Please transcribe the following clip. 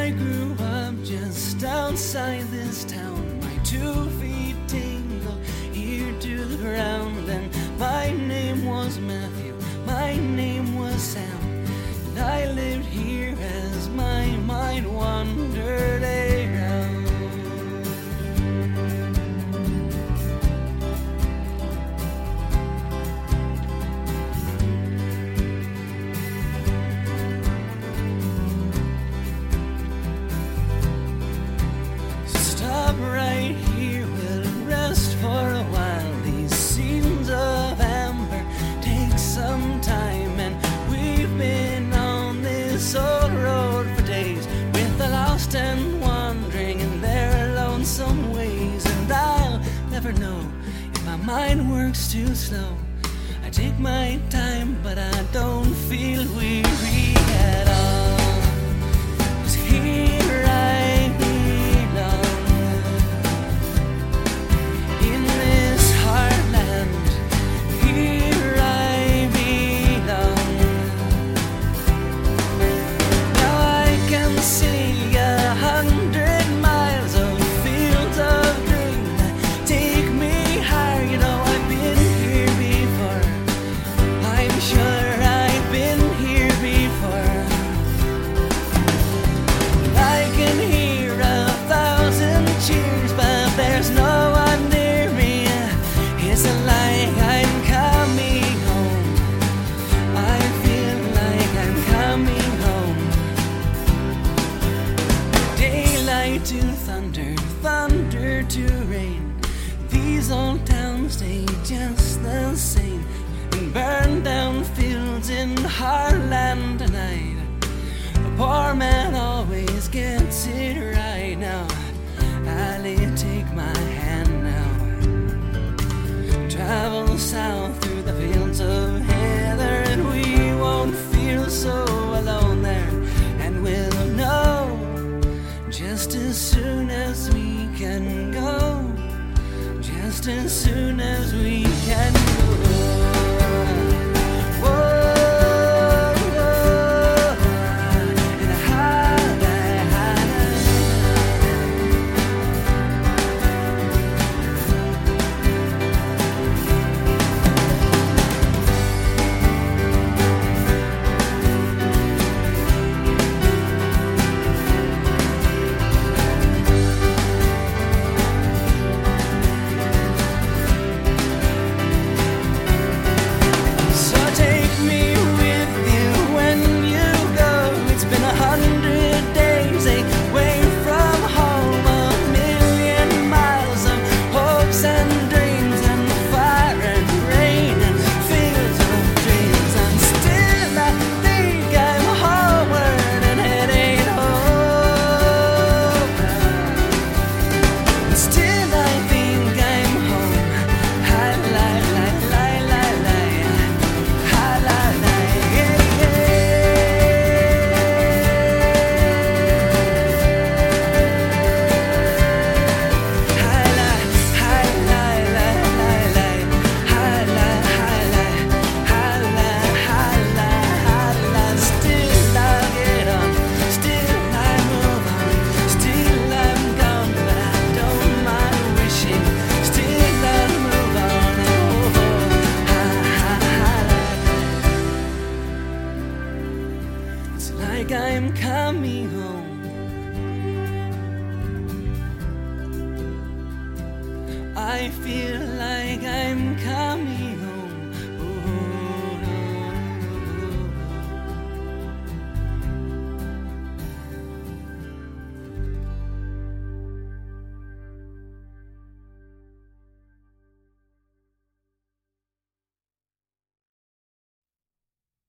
I grew up just outside this town. My 2 feet tingled ear to the ground, and my name was Matthew, my name was Sam, and I lived here as my mind wandered around. Stop right here, we'll rest for a while. These scenes of amber take some time, and we've been on this old road for days, with the lost and wandering in their lonesome ways. And I'll never know if my mind works too slow. I take my time, but I don't feel weary at all. 'Cause here I belong, in this heartland. Here I belong. Now I can see 100 miles of fields of green. Take me higher, you know I've been here before. I'm sure I've been here before. I can hear 1,000 cheers, but there's no one near me. It's like I'm coming home. I feel like I'm coming home. Daylight to thunder, thunder to rain. These old towns stay just the same, and burn down fields in Heartland tonight. A poor man always gets it right now. Ali, take my hand now. Travel south through the fields of heather, and we won't feel so alone there. And we'll know just as soon as we can go, just as soon as we can go. So take me with you when you go. It's been 100 days away from home, 1,000,000 miles of hopes and dreams, and fire and rain and fields of dreams. And still I think I'm homeward and heading home. And still I think I'm home. Hi, lie, lie, lie, lie, lie. Hi, lie, lie, yeah, Hi, lie, hi, lie, lie, lie, lie. Hi, lie, hi, lie, hi, lie, hi, lie, hi, lie. Still I get on, still I move on, still I'm gone, but I don't mind wishing. Still I move on, oh, hi, hi, hi, lie. It's like I'm coming home. I feel